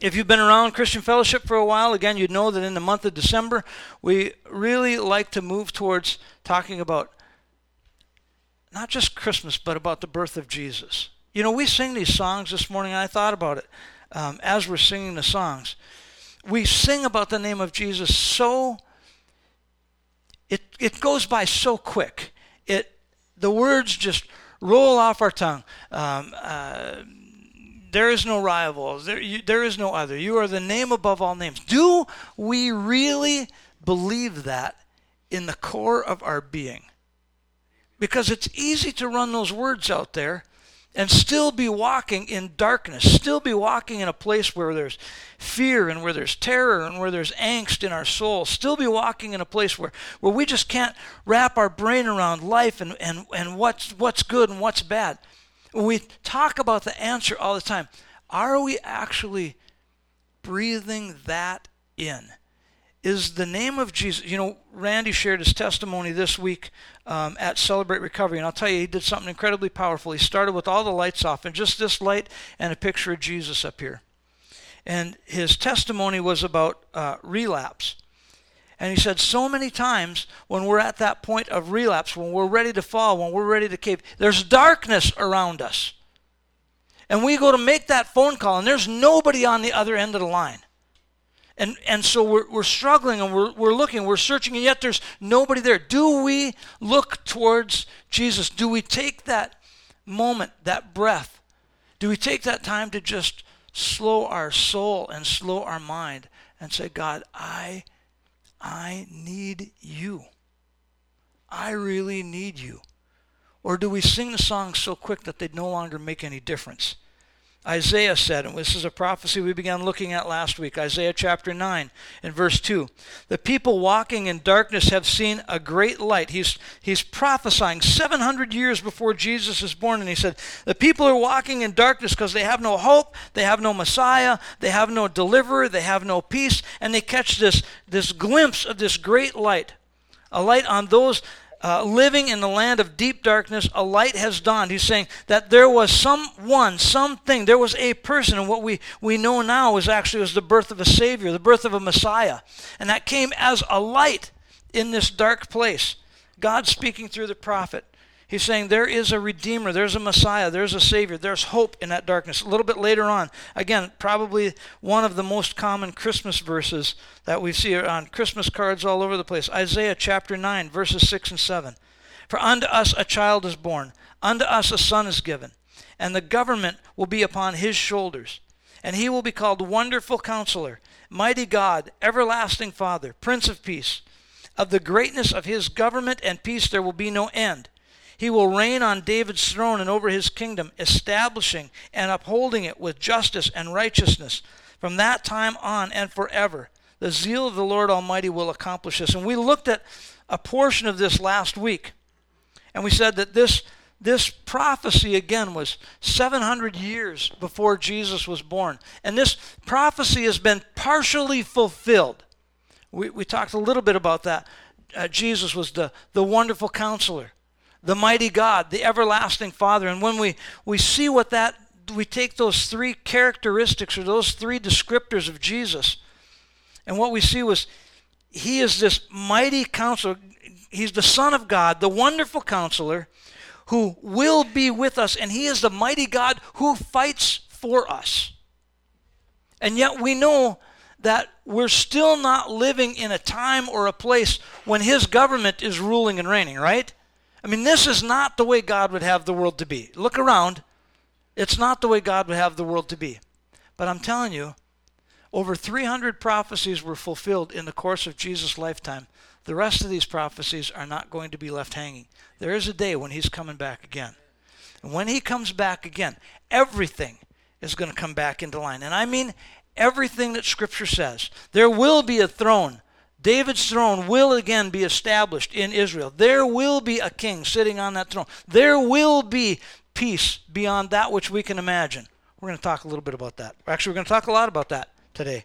If you've been around Christian Fellowship for a while, again, you'd know that in the month of December, we really like to move towards talking about not just Christmas, but about the birth of Jesus. You know, we sing these songs this morning, and I thought about it as we're singing the songs. We sing about the name of Jesus so, it goes by so quick. The words just roll off our tongue. There is no rival. There is no other. You are the name above all names. Do we really believe that in the core of our being? Because it's easy to run those words out there and still be walking in darkness, still be walking in a place where there's fear and where there's terror and where there's angst in our soul, still be walking in a place where we just can't wrap our brain around life and what's good and what's bad. When we talk about the answer all the time, are we actually breathing that in? Is the name of Jesus, you know, Randy shared his testimony this week at Celebrate Recovery, and I'll tell you, he did something incredibly powerful. He started with all the lights off and just this light and a picture of Jesus up here. And his testimony was about relapse. And he said so many times when we're at that point of relapse, when we're ready to fall, when we're ready to cave, there's darkness around us. And we go to make that phone call, and there's nobody on the other end of the line. And so we're struggling, and we're looking, we're searching, and yet there's nobody there. Do we look towards Jesus? Do we take that moment, that breath? Do we take that time to just slow our soul and slow our mind and say, God, I need you. I really need you. Or do we sing the songs so quick that they no longer make any difference? Isaiah said, and this is a prophecy we began looking at last week, Isaiah chapter 9 and verse 2. The people walking in darkness have seen a great light. He's prophesying 700 years before Jesus is born, and he said, the people are walking in darkness because they have no hope, they have no Messiah, they have no deliverer, they have no peace, and they catch this glimpse of this great light, a light on those living in the land of deep darkness. A light has dawned. He's saying that there was something, there was a person, and what we know now was the birth of a Savior, the birth of a Messiah. And that came as a light in this dark place. God speaking through the prophet. He's saying there is a Redeemer, there's a Messiah, there's a Savior, there's hope in that darkness. A little bit later on, again, probably one of the most common Christmas verses that we see on Christmas cards all over the place. Isaiah chapter 9, verses 6 and 7. For unto us a child is born, unto us a son is given, and the government will be upon his shoulders. And he will be called Wonderful Counselor, Mighty God, Everlasting Father, Prince of Peace. Of the greatness of his government and peace there will be no end. He will reign on David's throne and over his kingdom, establishing and upholding it with justice and righteousness from that time on and forever. The zeal of the Lord Almighty will accomplish this. And we looked at a portion of this last week, and we said that this prophecy, again, was 700 years before Jesus was born. And this prophecy has been partially fulfilled. We talked a little bit about that. Jesus was the Wonderful Counselor, the Mighty God, the Everlasting Father. And when we see we take those three characteristics or those three descriptors of Jesus, and what we see was he is this mighty counselor. He's the Son of God, the Wonderful Counselor, who will be with us, and he is the mighty God who fights for us. And yet we know that we're still not living in a time or a place when his government is ruling and reigning, right? I mean, this is not the way God would have the world to be. Look around. It's not the way God would have the world to be. But I'm telling you, over 300 prophecies were fulfilled in the course of Jesus' lifetime. The rest of these prophecies are not going to be left hanging. There is a day when he's coming back again. And when he comes back again, everything is going to come back into line. And I mean everything that Scripture says. There will be a throne. David's throne will again be established in Israel. There will be a king sitting on that throne. There will be peace beyond that which we can imagine. We're going to talk a little bit about that. Actually, we're going to talk a lot about that today.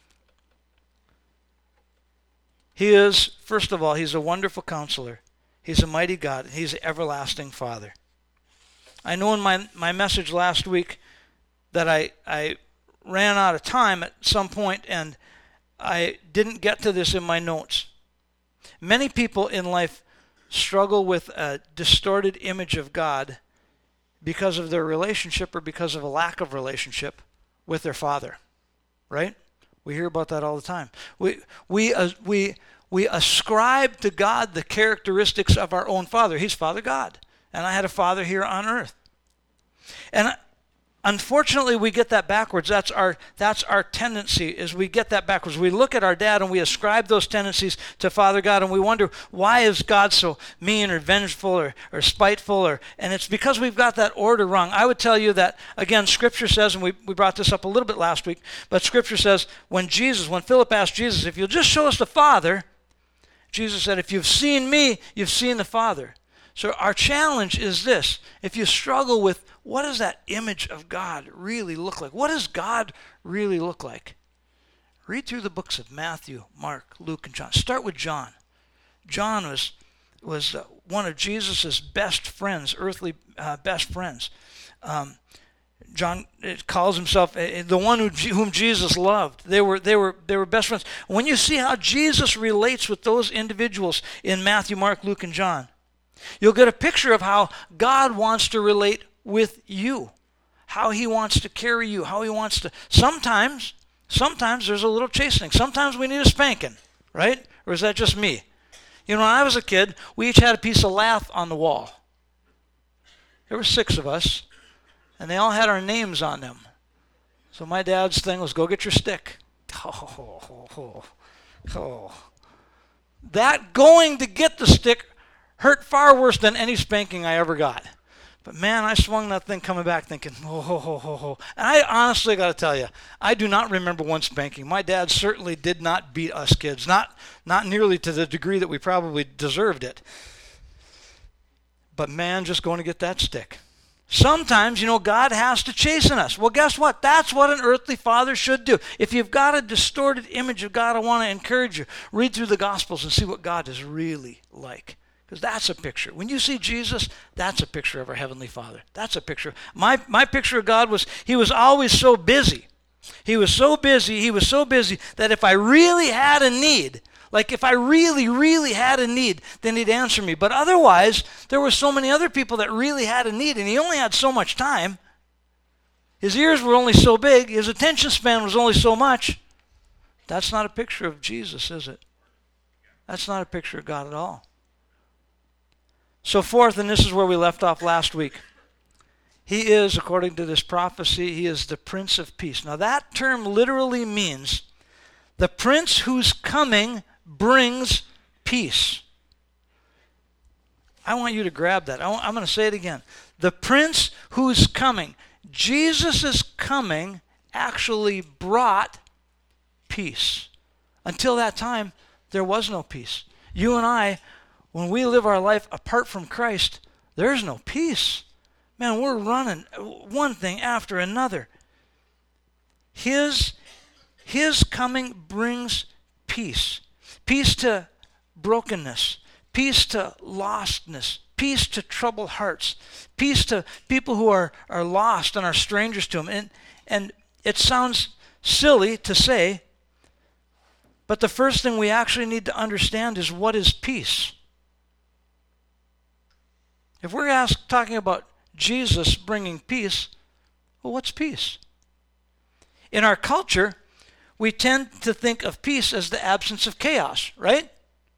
He is, first of all, he's a wonderful counselor. He's a mighty God. He's an everlasting Father. I know in my message last week that I ran out of time at some point, and I didn't get to this in my notes. Many people in life struggle with a distorted image of God because of their relationship or because of a lack of relationship with their Father, right? We hear about that all the time. We ascribe to God the characteristics of our own Father. He's Father God, and I had a father here on earth. And unfortunately, we get that backwards. That's our tendency, is we get that backwards. We look at our dad and we ascribe those tendencies to Father God, and we wonder, why is God so mean or vengeful or spiteful? And it's because we've got that order wrong. I would tell you that, again, Scripture says, and we brought this up a little bit last week, but Scripture says when Philip asked Jesus, if you'll just show us the Father, Jesus said, if you've seen me, you've seen the Father. So our challenge is this. If you struggle with, what does that image of God really look like? What does God really look like? Read through the books of Matthew, Mark, Luke, and John. Start with John. John was one of Jesus' best friends, earthly best friends. John calls himself the one whom Jesus loved. They were best friends. When you see how Jesus relates with those individuals in Matthew, Mark, Luke, and John, you'll get a picture of how God wants to relate with you, how he wants to carry you, how he wants to. Sometimes there's a little chastening. Sometimes we need a spanking, right? Or is that just me? You know, when I was a kid, we each had a piece of lath on the wall. There were 6 of us, and they all had our names on them. So my dad's thing was, go get your stick. That going to get the stick hurt far worse than any spanking I ever got. But man, I swung that thing coming back thinking, And I honestly got to tell you, I do not remember one spanking. My dad certainly did not beat us kids, not nearly to the degree that we probably deserved it. But man, just going to get that stick. Sometimes, God has to chasten us. Well, guess what? That's what an earthly father should do. If you've got a distorted image of God, I want to encourage you, read through the Gospels and see what God is really like. Because that's a picture. When you see Jesus, that's a picture of our Heavenly Father. That's a picture. My picture of God was, he was always so busy. He was so busy that if I really had a need, like if I really, really had a need, then he'd answer me. But otherwise, there were so many other people that really had a need, and he only had so much time. His ears were only so big. His attention span was only so much. That's not a picture of Jesus, is it? That's not a picture of God at all. So fourth, and this is where we left off last week, he is, according to this prophecy, he is the Prince of Peace. Now that term literally means the Prince whose coming brings peace. I want you to grab that. I'm going to say it again. The Prince whose coming, Jesus' coming, actually brought peace. Until that time, there was no peace. You and I, when we live our life apart from Christ, there's no peace. Man, we're running one thing after another. His coming brings peace. Peace to brokenness. Peace to lostness. Peace to troubled hearts. Peace to people who are lost and are strangers to him. And it sounds silly to say, but the first thing we actually need to understand is, what is peace? If we're talking about Jesus bringing peace, well, what's peace? In our culture, we tend to think of peace as the absence of chaos, right?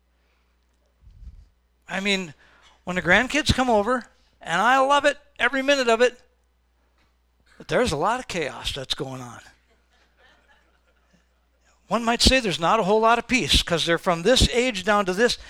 I mean, when the grandkids come over, and I love it, every minute of it, but there's a lot of chaos that's going on. One might say there's not a whole lot of peace because they're from this age down to this.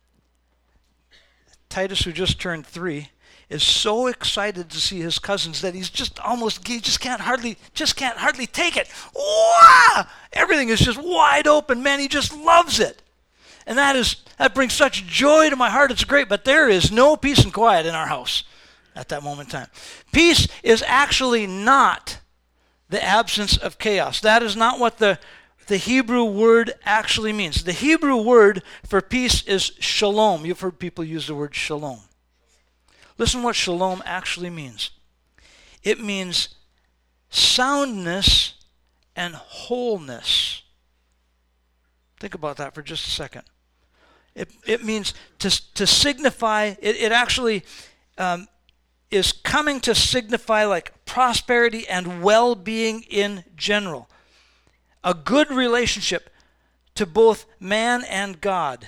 Titus, who just turned 3, is so excited to see his cousins that he just can't hardly take it. Wow! Everything is just wide open, man. He just loves it. And that brings such joy to my heart. It's great, but there is no peace and quiet in our house at that moment in time. Peace is actually not the absence of chaos. That is not what the Hebrew word actually means. The Hebrew word for peace is shalom. You've heard people use the word shalom. Listen what shalom actually means. It means soundness and wholeness. Think about that for just a second. It means to signify, it actually is coming to signify like prosperity and well-being in general. A good relationship to both man and God.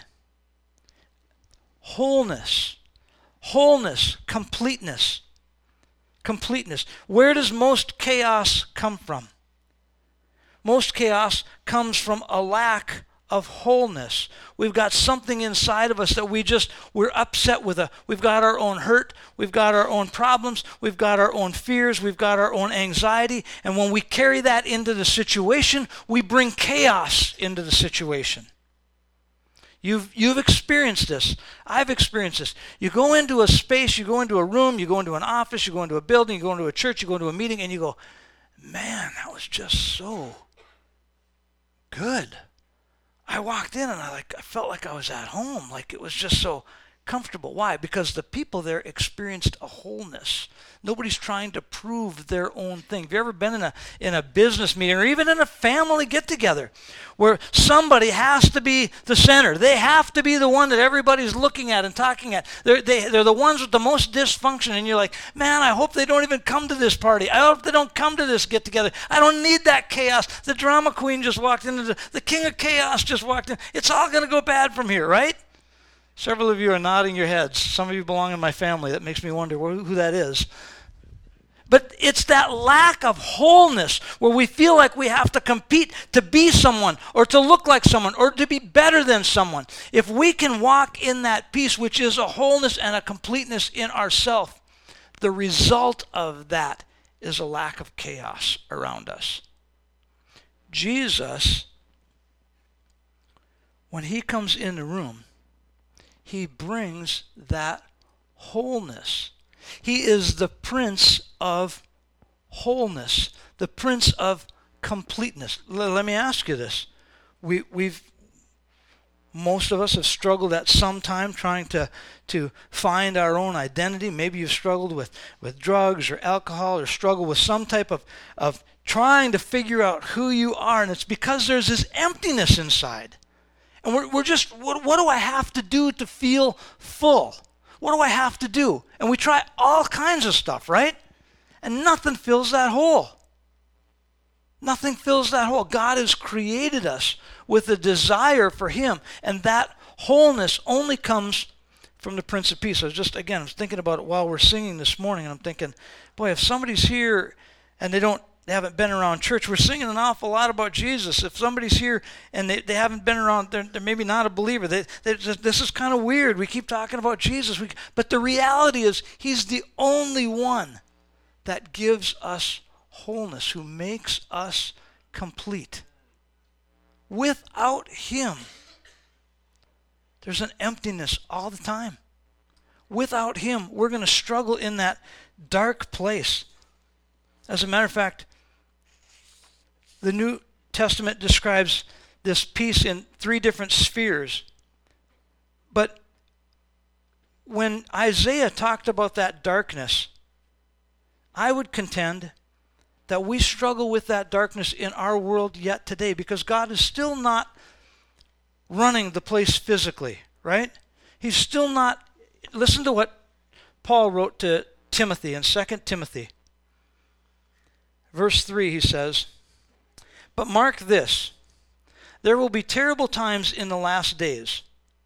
Wholeness, completeness. Where does most chaos come from? Most chaos comes from a lack of wholeness. We've got something inside of us that we're upset with. We've got our own hurt, we've got our own problems, we've got our own fears, we've got our own anxiety, and when we carry that into the situation, we bring chaos into the situation. You've experienced this. I've experienced this. You go into a space, you go into a room, you go into an office, you go into a building, you go into a church, you go into a meeting, and you go, man, that was just so good. I walked in and I felt like I was at home, like it was just so comfortable. Why? Because the people there experienced a wholeness. Nobody's trying to prove their own thing. Have you ever been in a business meeting or even in a family get-together where somebody has to be the center? They have to be the one that everybody's looking at and talking at. They're the ones with the most dysfunction, and you're like, man, I hope they don't even come to this party. I hope they don't come to this get-together. I don't need that chaos. The drama queen just walked in. The king of chaos just walked in. It's all going to go bad from here, right? Several of you are nodding your heads. Some of you belong in my family. That makes me wonder who that is. But it's that lack of wholeness where we feel like we have to compete to be someone or to look like someone or to be better than someone. If we can walk in that peace, which is a wholeness and a completeness in ourselves, the result of that is a lack of chaos around us. Jesus, when he comes in the room, he brings that wholeness. He is the Prince of wholeness, the Prince of completeness. Let me ask you this. Most of us have struggled at some time trying to find our own identity. Maybe you've struggled with drugs or alcohol or struggled with some type of trying to figure out who you are, and it's because there's this emptiness inside. And we're just, what do I have to do to feel full? What do I have to do? And we try all kinds of stuff, right? And nothing fills that hole. Nothing fills that hole. God has created us with a desire for him, and that wholeness only comes from the Prince of Peace. I was thinking about it while we're singing this morning, and I'm thinking, boy, if somebody's here and they haven't been around church, we're singing an awful lot about Jesus. If somebody's here and they haven't been around, they're maybe not a believer. This is kind of weird. We keep talking about Jesus. But the reality is he's the only one that gives us wholeness, who makes us complete. Without him, there's an emptiness all the time. Without him, we're going to struggle in that dark place. As a matter of fact, the New Testament describes this peace in 3 different spheres. But when Isaiah talked about that darkness, I would contend that we struggle with that darkness in our world yet today, because God is still not running the place physically, right? He's still not. Listen to what Paul wrote to Timothy in 2 Timothy. Verse 3, he says, "But mark this, there will be terrible times in the last days."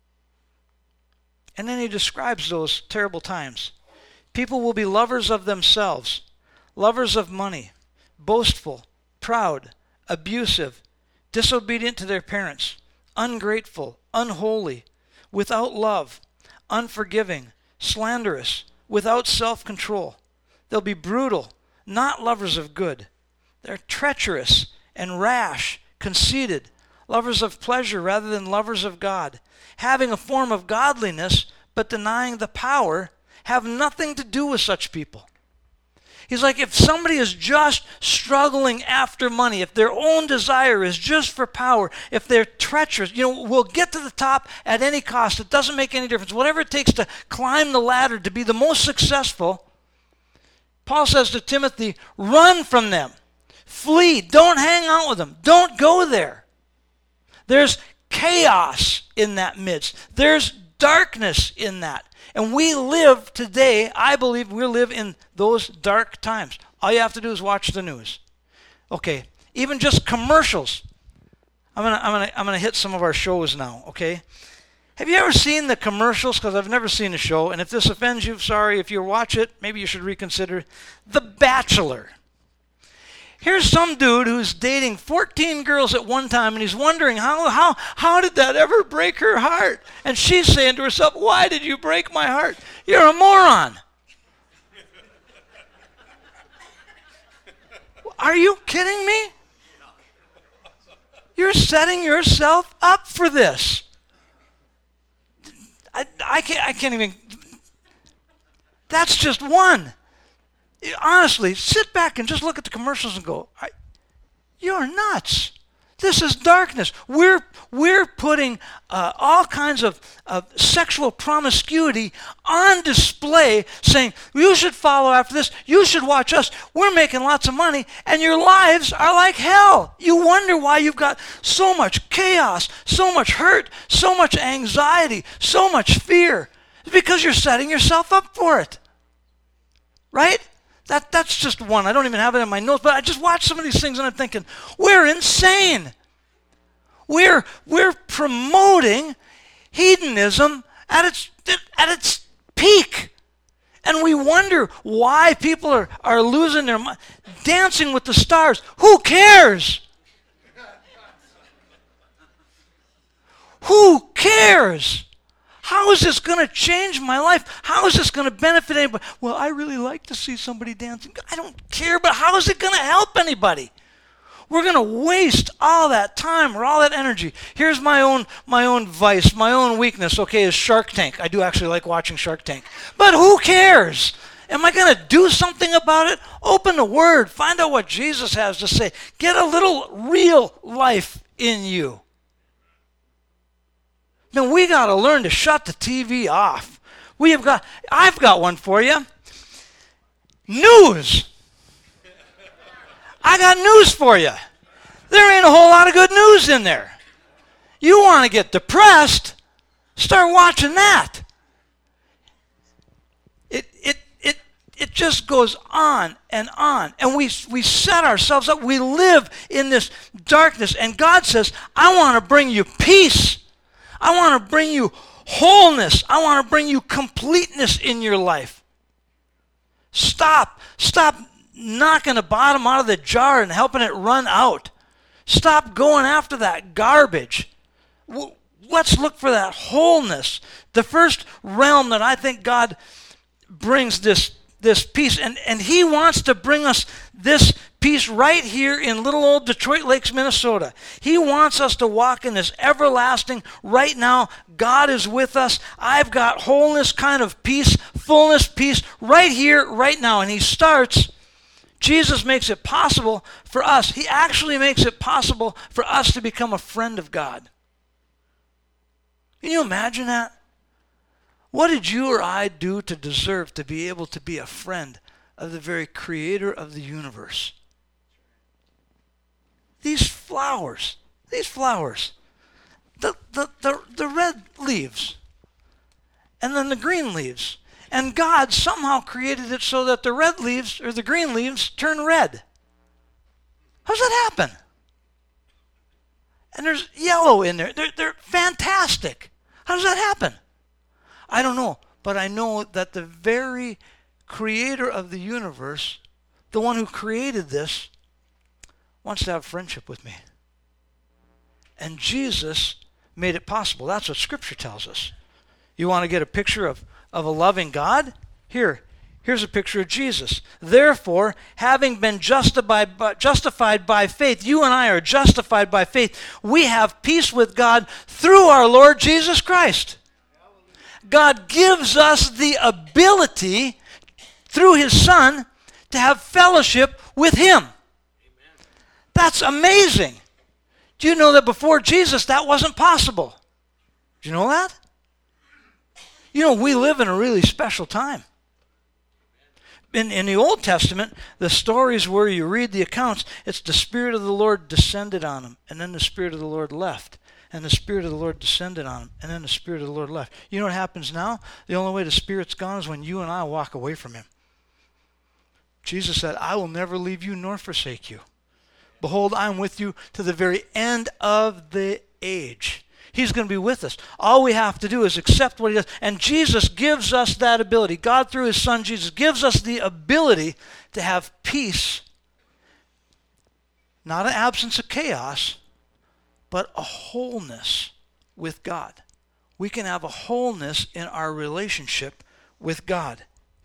And then he describes those terrible times. "People will be lovers of themselves, lovers of money, boastful, proud, abusive, disobedient to their parents, ungrateful, unholy, without love, unforgiving, slanderous, without self-control. They'll be brutal, not lovers of good. They're treacherous and rash, conceited, lovers of pleasure rather than lovers of God, having a form of godliness but denying the power. Have nothing to do with such people." He's like, if somebody is just struggling after money, if their own desire is just for power, if they're treacherous, we'll get to the top at any cost. It doesn't make any difference. Whatever it takes to climb the ladder to be the most successful, Paul says to Timothy, run from them. Flee. Don't hang out with them. Don't go there. There's chaos in that midst. There's darkness in that. And we live today, I believe we live in those dark times. All you have to do is watch the news. Okay, even just commercials. I'm gonna hit some of our shows now, okay? Have you ever seen the commercials? Because I've never seen the show, and if this offends you, sorry. If you watch it, maybe you should reconsider. The Bachelor. Here's some dude who's dating 14 girls at one time, and he's wondering, how did that ever break her heart? And she's saying to herself, why did you break my heart? You're a moron. Are you kidding me? You're setting yourself up for this. I can't even. That's just one. Honestly, sit back and just look at the commercials and go, you're nuts. This is darkness. We're putting all kinds of sexual promiscuity on display, saying, you should follow after this. You should watch us. We're making lots of money, and your lives are like hell. You wonder why you've got so much chaos, so much hurt, so much anxiety, so much fear. It's because you're setting yourself up for it. Right? That's just one. I don't even have it in my notes, but I just watched some of these things and I'm thinking, we're insane. We're promoting hedonism at its peak. And we wonder why people are losing their mind. Dancing with the Stars. Who cares? Who cares? How is this going to change my life? How is this going to benefit anybody? Well, I really like to see somebody dancing. I don't care, but how is it going to help anybody? We're going to waste all that time or all that energy. Here's my own vice, my own weakness, okay, is Shark Tank. I do actually like watching Shark Tank. But who cares? Am I going to do something about it? Open the Word. Find out what Jesus has to say. Get a little real life in you. Now, we got to learn to shut the TV off. I've got one for you. News. I got news for you. There ain't a whole lot of good news in there. You want to get depressed, start watching that. It just goes on and on. And we set ourselves up. We live in this darkness. And God says, I want to bring you peace. I want to bring you wholeness. I want to bring you completeness in your life. Stop knocking the bottom out of the jar and helping it run out. Stop going after that garbage. Let's look for that wholeness. The first realm that I think God brings this peace, and He wants to bring us this peace right here in little old Detroit Lakes, Minnesota. He wants us to walk in this everlasting, right now, God is with us. I've got wholeness kind of peace, fullness peace, right here, right now. And He starts, Jesus makes it possible for us. He actually makes it possible for us to become a friend of God. Can you imagine that? What did you or I do to deserve to be able to be a friend of the very Creator of the universe? These flowers, the red leaves, and then the green leaves. And God somehow created it so that the red leaves, or the green leaves, turn red. How does that happen? And there's yellow in there. They're fantastic. How does that happen? I don't know, but I know that the very Creator of the universe, the one who created this, wants to have friendship with me. And Jesus made it possible. That's what Scripture tells us. You want to get a picture of a loving God? Here's a picture of Jesus. Therefore, having been justified by faith, you and I are justified by faith. We have peace with God through our Lord Jesus Christ. God gives us the ability through His Son to have fellowship with Him. Amen. That's amazing. Do you know that before Jesus that wasn't possible? Do you know that? You know, we live in a really special time. in the Old Testament, the stories where you read the accounts, it's the Spirit of the Lord descended on him, and then the Spirit of the Lord left. And the Spirit of the Lord descended on him, and then the Spirit of the Lord left. You know what happens now? The only way the Spirit's gone is when you and I walk away from him. Jesus said, I will never leave you nor forsake you. Behold, I am with you to the very end of the age. He's going to be with us. All we have to do is accept what he does. And Jesus gives us that ability. God, through his Son, Jesus, gives us the ability to have peace. Not an absence of chaos, but a wholeness with God. We can have a wholeness in our relationship with God.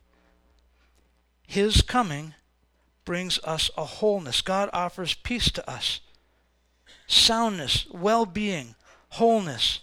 His coming brings us a wholeness. God offers peace to us. Soundness, well-being, wholeness.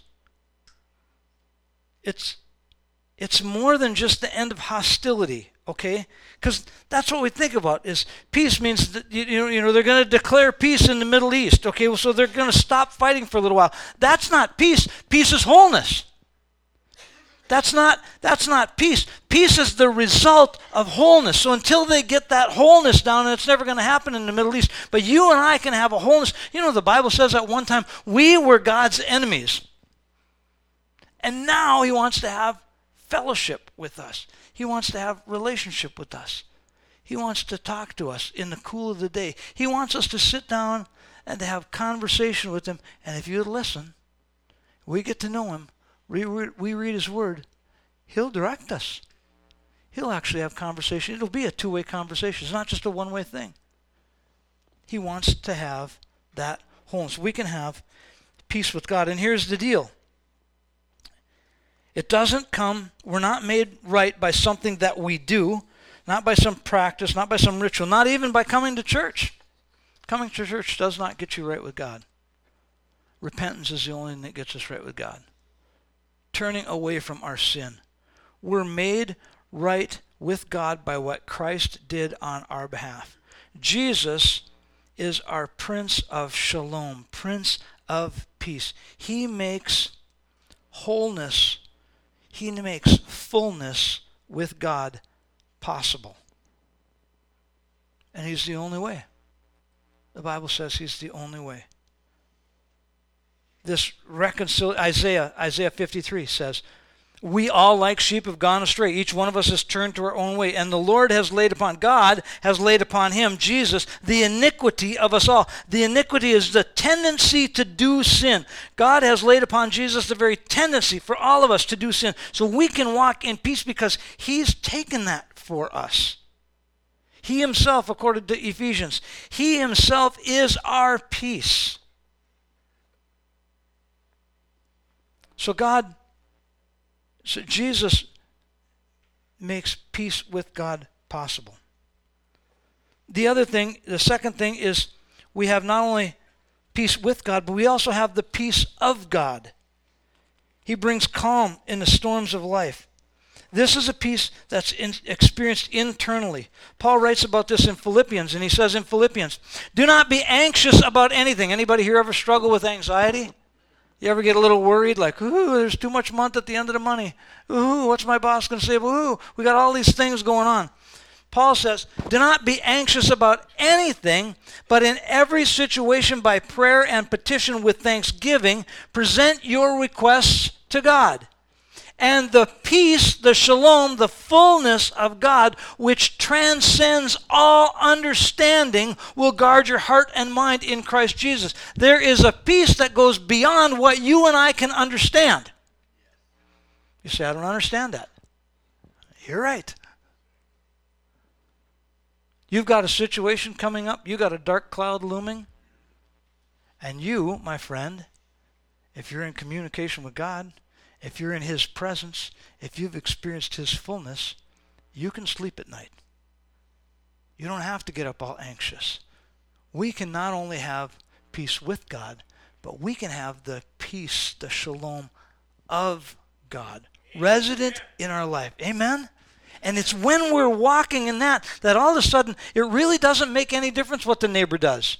It's more than just the end of hostility, okay? Because that's what we think about is peace means that you know they're going to declare peace in the Middle East, okay? Well, so they're going to stop fighting for a little while. That's not peace. Peace is wholeness. That's not peace. Peace is the result of wholeness. So until they get that wholeness down, and it's never going to happen in the Middle East, but you and I can have a wholeness. You know, the Bible says at one time, we were God's enemies. And now he wants to have fellowship with us. He wants to have relationship with us. He wants to talk to us in the cool of the day. He wants us to sit down and to have conversation with him. And if you listen, we get to know him. We read his word. He'll direct us. He'll actually have conversation. It'll be a two-way conversation. It's not just a one-way thing. He wants to have that wholeness. We can have peace with God. And here's the deal. It doesn't come, we're not made right by something that we do, not by some practice, not by some ritual, not even by coming to church. Coming to church does not get you right with God. Repentance is the only thing that gets us right with God. Turning away from our sin. We're made right with God by what Christ did on our behalf. Jesus is our Prince of Shalom, Prince of Peace. He makes wholeness, he makes fullness with God possible. And he's the only way. The Bible says he's the only way. This Isaiah 53 says, we all like sheep have gone astray. Each one of us has turned to our own way. And the Lord has laid upon, God has laid upon him, Jesus, the iniquity of us all. The iniquity is the tendency to do sin. God has laid upon Jesus the very tendency for all of us to do sin. So we can walk in peace because he's taken that for us. He himself, according to Ephesians, he himself is our peace. So Jesus makes peace with God possible. The second thing is we have not only peace with God, but we also have the peace of God. He brings calm in the storms of life. This is a peace that's experienced internally. Paul writes about this in Philippians, and he says in Philippians, do not be anxious about anything. Anybody here ever struggle with anxiety? You ever get a little worried, like, ooh, there's too much month at the end of the money. Ooh, what's my boss going to say? Ooh, we got all these things going on. Paul says, do not be anxious about anything, but in every situation by prayer and petition with thanksgiving, present your requests to God. And the peace, the shalom, the fullness of God, which transcends all understanding, will guard your heart and mind in Christ Jesus. There is a peace that goes beyond what you and I can understand. You say, I don't understand that. You're right. You've got a situation coming up. You've got a dark cloud looming. And you, my friend, if you're in communication with God, if you're in his presence, if you've experienced his fullness, you can sleep at night. You don't have to get up all anxious. We can not only have peace with God, but we can have the peace, the shalom of God, resident in our life. Amen? And it's when we're walking in that all of a sudden it really doesn't make any difference what the neighbor does.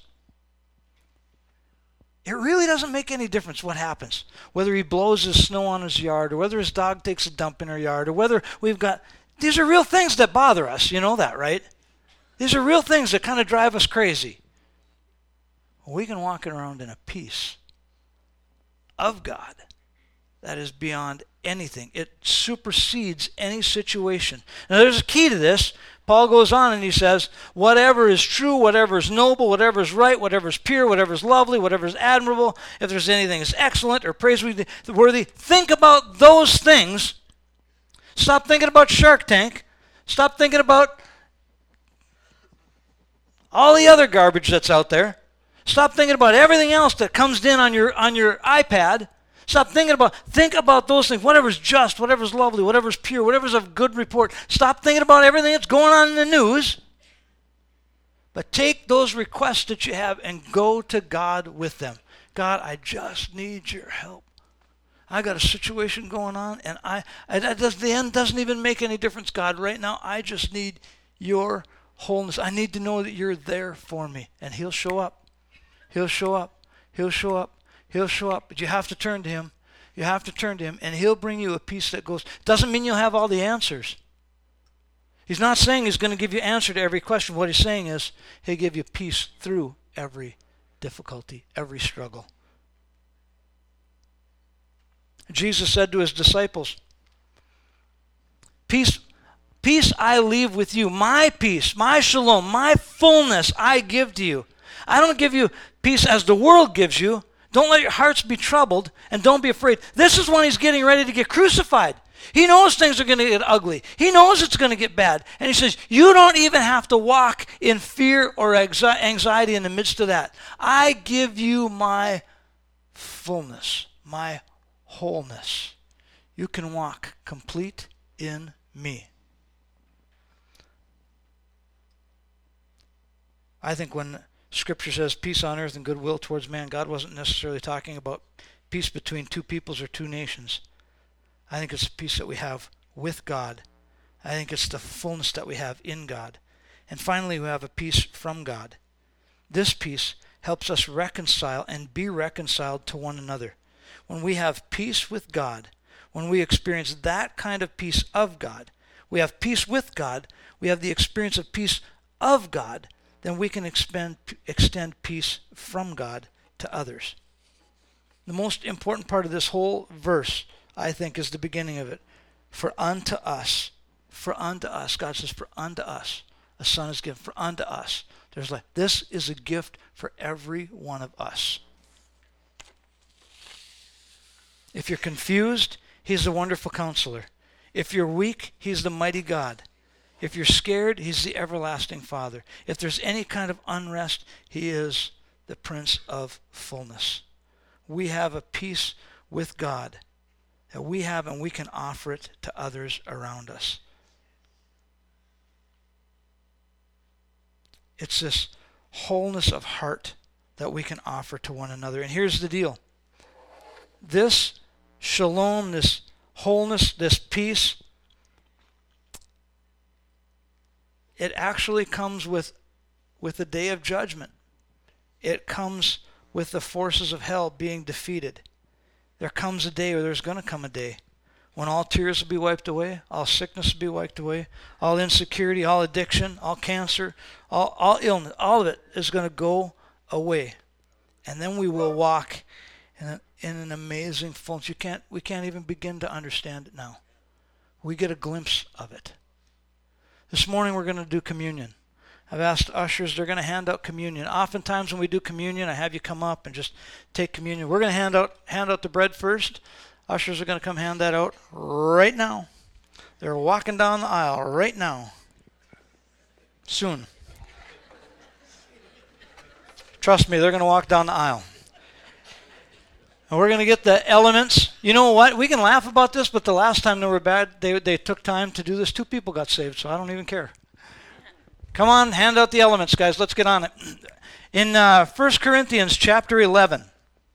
It really doesn't make any difference what happens. Whether he blows his snow on his yard, or whether his dog takes a dump in our yard, or whether we've got These are real things that bother us. You know that, right? These are real things that kind of drive us crazy. We can walk around in a peace of God that is beyond anything. It supersedes any situation. Now there's a key to this. Paul goes on and he says, whatever is true, whatever is noble, whatever is right, whatever is pure, whatever is lovely, whatever is admirable, if there's anything that's excellent or praiseworthy, think about those things. Stop thinking about Shark Tank. Stop thinking about all the other garbage that's out there. Stop thinking about everything else that comes in on your iPad. Think about those things. Whatever's just, whatever's lovely, whatever's pure, whatever's of good report. Stop thinking about everything that's going on in the news. But take those requests that you have and go to God with them. God, I just need your help. I got a situation going on, and the end doesn't even make any difference, God. Right now, I just need your wholeness. I need to know that you're there for me, and he'll show up. He'll show up. He'll show up. He'll show up. But you have to turn to him. You have to turn to him, and he'll bring you a peace that goes. Doesn't mean you'll have all the answers. He's not saying he's going to give you answer to every question. What he's saying is he'll give you peace through every difficulty, every struggle. Jesus said to his disciples, peace I leave with you. My peace, my shalom, my fullness I give to you. I don't give you peace as the world gives you. Don't let your hearts be troubled, and don't be afraid. This is when he's getting ready to get crucified. He knows things are going to get ugly. He knows it's going to get bad. And he says, you don't even have to walk in fear or anxiety in the midst of that. I give you my fullness, my wholeness. You can walk complete in me. I think when Scripture says peace on earth and goodwill towards man, God wasn't necessarily talking about peace between two peoples or two nations. I think it's the peace that we have with God. I think it's the fullness that we have in God. And finally, we have a peace from God. This peace helps us reconcile and be reconciled to one another. When we have peace with God, when we experience that kind of peace of God, we have peace with God, we have the experience of peace of God, then we can extend peace from God to others. The most important part of this whole verse, I think, is the beginning of it. For unto us, God says, for unto us, a son is given. For unto us, there's life. This is a gift for every one of us. If you're confused, he's the wonderful counselor. If you're weak, he's the mighty God. If you're scared, he's the everlasting Father. If there's any kind of unrest, he is the Prince of fullness. We have a peace with God that we have, and we can offer it to others around us. It's this wholeness of heart that we can offer to one another. And here's the deal. This shalom, this wholeness, this peace, it actually comes with the day of judgment. It comes with the forces of hell being defeated. There comes a day, or there's going to come a day, when all tears will be wiped away, all sickness will be wiped away, all insecurity, all addiction, all cancer, all illness, all of it is going to go away. And then we will walk in an amazing fullness. We can't even begin to understand it now. We get a glimpse of it. This morning we're going to do communion. I've asked ushers, they're going to hand out communion. Oftentimes when we do communion, I have you come up and just take communion. We're going to hand out the bread first. Ushers are going to come hand that out right now. They're walking down the aisle right now. Soon. Trust me, they're going to walk down the aisle. And we're going to get the elements. You know what? We can laugh about this, but the last time they were bad, they took time to do this. 2 people got saved, so I don't even care. Come on, hand out the elements, guys. Let's get on it. In 1 Corinthians chapter 11,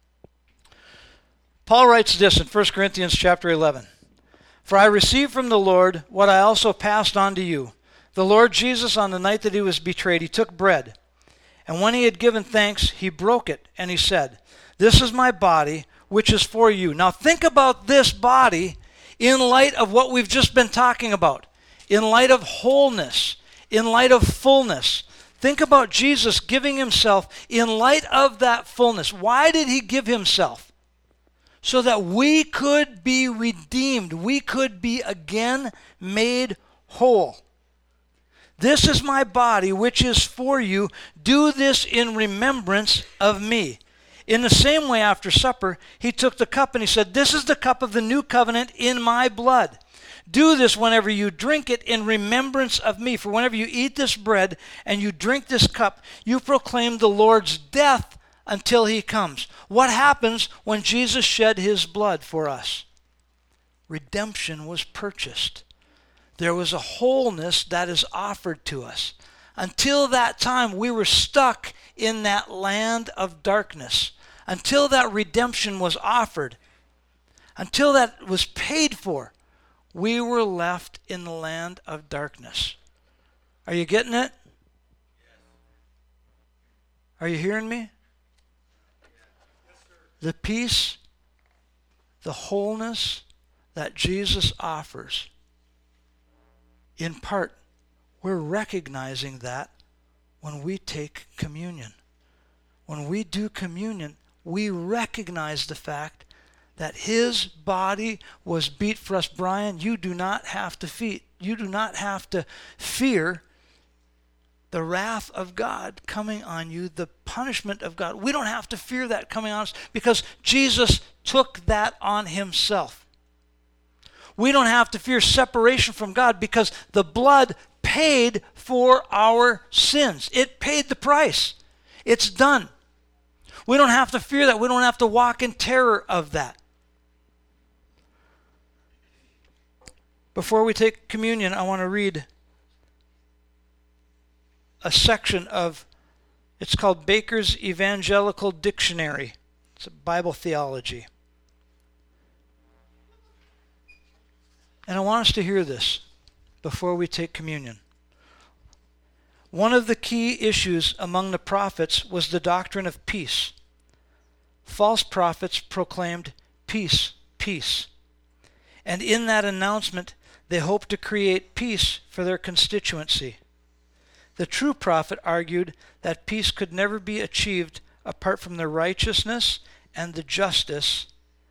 Paul writes this in 1 Corinthians chapter 11. For I received from the Lord what I also passed on to you. The Lord Jesus, on the night that he was betrayed, he took bread. And when he had given thanks, he broke it, and he said, this is my body, which is for you. Now think about this body in light of what we've just been talking about. in light of wholeness, in light of fullness. Think about Jesus giving himself in light of that fullness. Why did he give himself? So that we could be redeemed. We could be again made whole. This is my body, which is for you. Do this in remembrance of me. In the same way, after supper, he took the cup and he said, this is the cup of the new covenant in my blood. Do this whenever you drink it in remembrance of me. For whenever you eat this bread and you drink this cup, you proclaim the Lord's death until he comes. What happens when Jesus shed his blood for us? Redemption was purchased. There was a wholeness that is offered to us. Until that time, we were stuck in that land of darkness. Until that redemption was offered, until that was paid for, we were left in the land of darkness. Are you getting it? Are you hearing me? The peace, the wholeness that Jesus offers, in part, we're recognizing that when we take communion. When we do communion, we recognize the fact that his body was beat for us. Brian, you do not have to fear the wrath of God coming on you, the punishment of God. We don't have to fear that coming on us because Jesus took that on himself. We don't have to fear separation from God because the blood paid for our sins. It paid the price. It's done. We don't have to fear that. We don't have to walk in terror of that. Before we take communion, I want to read a section of, it's called Baker's Evangelical Dictionary. It's a Bible theology. And I want us to hear this before we take communion. One of the key issues among the prophets was the doctrine of peace. False prophets proclaimed peace, peace. And in that announcement, they hoped to create peace for their constituency. The true prophet argued that peace could never be achieved apart from the righteousness and the justice,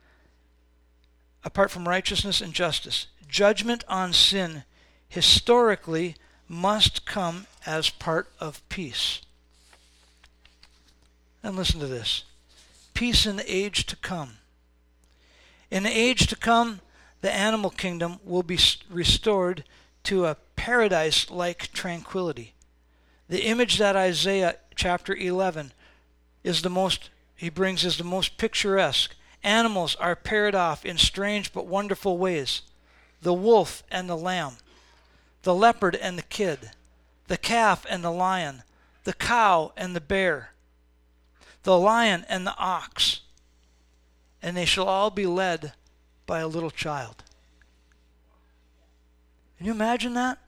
apart from righteousness and justice. Judgment on sin historically must come as part of peace. And listen to this. Peace in the age to come. In the age to come, the animal kingdom will be restored to a paradise-like tranquility. The image that Isaiah chapter 11 brings is the most picturesque. Animals are paired off in strange but wonderful ways. The wolf and the lamb, the leopard and the kid, the calf and the lion, the cow and the bear, the lion and the ox, and they shall all be led by a little child. Can you imagine that?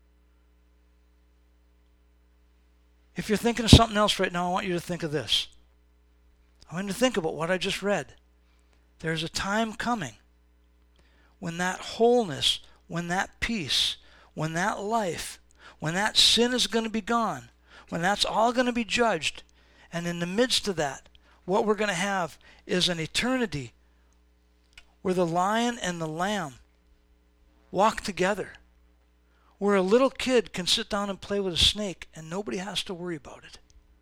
If you're thinking of something else right now, I want you to think of this. I want you to think about what I just read. There's a time coming when that wholeness, when that peace, when that life, when that sin is going to be gone, when that's all going to be judged, and in the midst of that, what we're going to have is an eternity where the lion and the lamb walk together, where a little kid can sit down and play with a snake and nobody has to worry about it,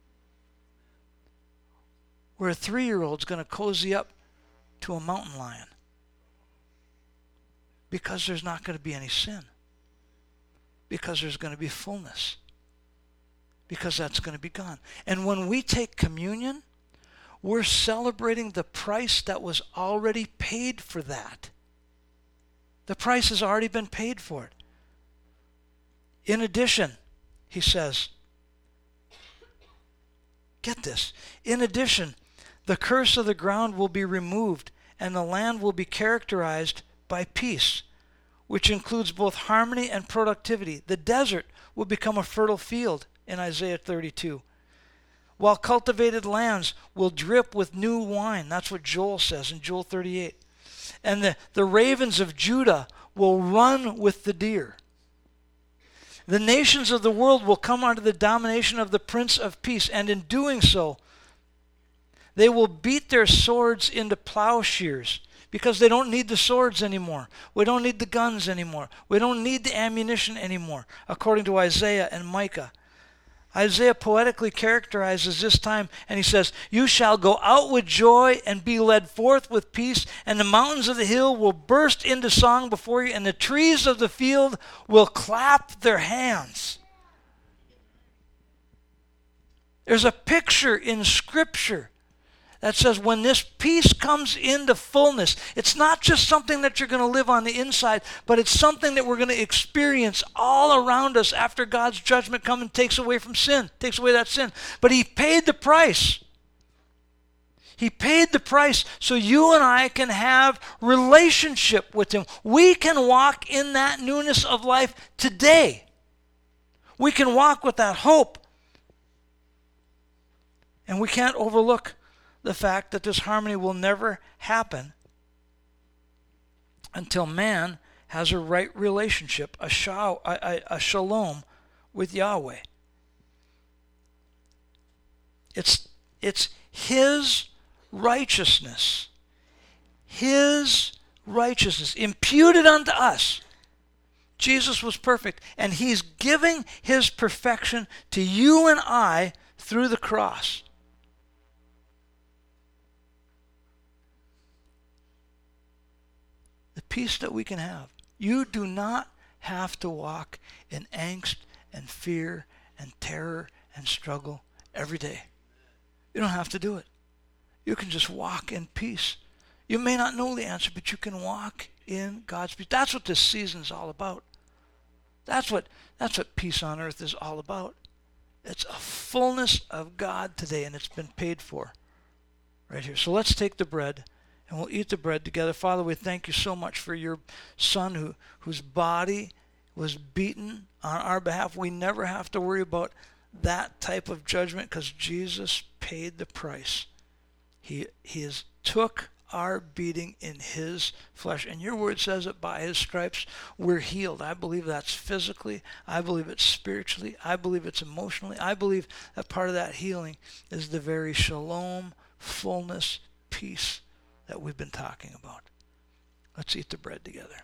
where a 3-year-old's going to cozy up to a mountain lion because there's not going to be any sin, because there's going to be fullness, because that's going to be gone. And when we take communion, we're celebrating the price that was already paid for that. The price has already been paid for it. In addition, he says, get this, in addition, the curse of the ground will be removed and the land will be characterized by peace, which includes both harmony and productivity. The desert will become a fertile field in Isaiah 32. While cultivated lands will drip with new wine. That's what Joel says in Joel 38. And the ravens of Judah will run with the deer. The nations of the world will come under the domination of the Prince of Peace, and in doing so, they will beat their swords into plowshares because they don't need the swords anymore. We don't need the guns anymore. We don't need the ammunition anymore, according to Isaiah and Micah. Isaiah poetically characterizes this time, and he says, "You shall go out with joy and be led forth with peace, and the mountains of the hill will burst into song before you, and the trees of the field will clap their hands." There's a picture in Scripture that says when this peace comes into fullness, it's not just something that you're going to live on the inside, but it's something that we're going to experience all around us after God's judgment comes and takes away that sin. But he paid the price. He paid the price so you and I can have relationship with him. We can walk in that newness of life today. We can walk with that hope. And we can't overlook the fact that this harmony will never happen until man has a right relationship, a shalom with Yahweh. It's his righteousness imputed unto us. Jesus was perfect, and he's giving his perfection to you and I through the cross. The peace that we can have. You do not have to walk in angst and fear and terror and struggle every day. You don't have to do it. You can just walk in peace. You may not know the answer, but you can walk in God's peace. That's what this season is all about. That's what peace on earth is all about. It's a fullness of God today, and it's been paid for right here. So let's take the bread. And we'll eat the bread together. Father, we thank you so much for your Son whose body was beaten on our behalf. We never have to worry about that type of judgment because Jesus paid the price. He took our beating in his flesh. And your word says that by his stripes we're healed. I believe that's physically. I believe it's spiritually. I believe it's emotionally. I believe that part of that healing is the very shalom, fullness, peace that we've been talking about. Let's eat the bread together.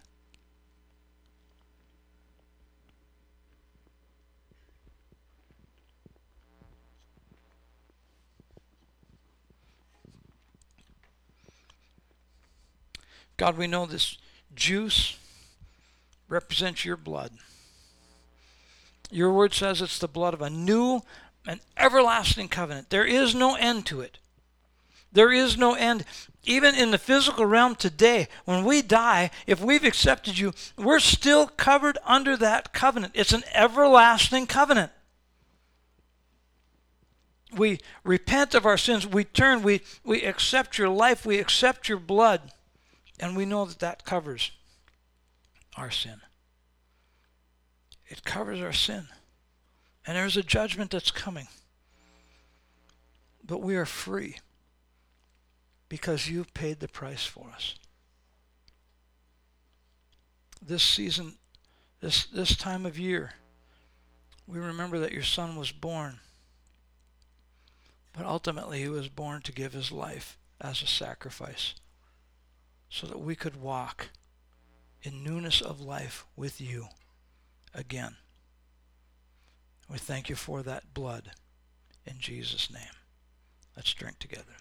God, we know this juice represents your blood. Your word says it's the blood of a new and everlasting covenant. There is no end to it. There is no end. Even in the physical realm today, when we die, if we've accepted you, we're still covered under that covenant. It's an everlasting covenant. We repent of our sins. We turn. We accept your life. We accept your blood. And we know that that covers our sin. It covers our sin. And there's a judgment that's coming. But we are free. Because you paid the price for us. This season, this time of year, we remember that your Son was born. But ultimately he was born to give his life as a sacrifice so that we could walk in newness of life with you again. We thank you for that blood in Jesus' name. Let's drink together.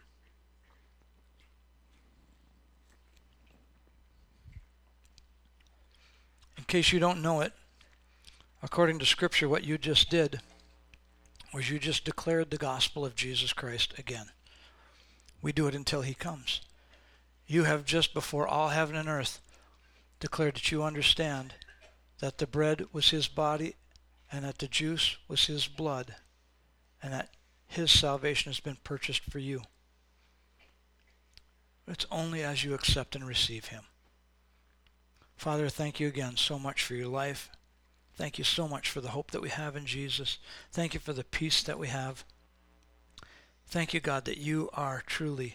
In case you don't know it, according to Scripture, what you just did was you just declared the gospel of Jesus Christ again. We do it until he comes. You have just before all heaven and earth declared that you understand that the bread was his body and that the juice was his blood and that his salvation has been purchased for you. But it's only as you accept and receive him. Father, thank you again so much for your life. Thank you so much for the hope that we have in Jesus. Thank you for the peace that we have. Thank you, God, that you are truly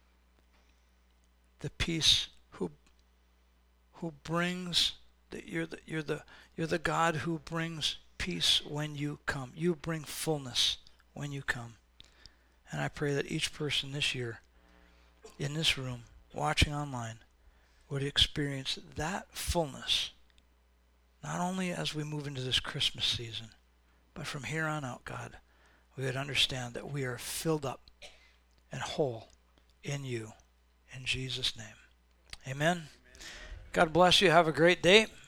the peace who brings, that you're the God who brings peace when you come. You bring fullness when you come. And I pray that each person this year in this room, watching online, would experience that fullness, not only as we move into this Christmas season, but from here on out, God, we would understand that we are filled up and whole in you. In Jesus' name. Amen. God bless you. Have a great day.